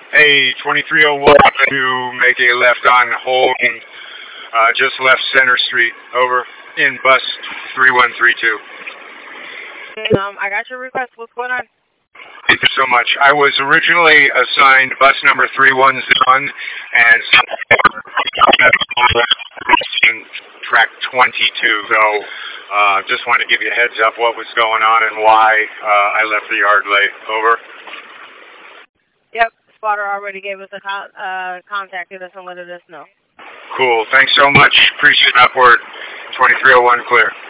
Hey, 2301 to make a left on Holden, just left Center Street, over, in bus 3132. I got your request. What's going on? Thank you so much. I was originally assigned bus number 310 and track 22, so just wanted to give you a heads up what was going on and why I left the yard late. Over. Yep, spotter already gave us a contacted us and let us know. Cool. Thanks so much. Appreciate it. Upward. 2301 clear.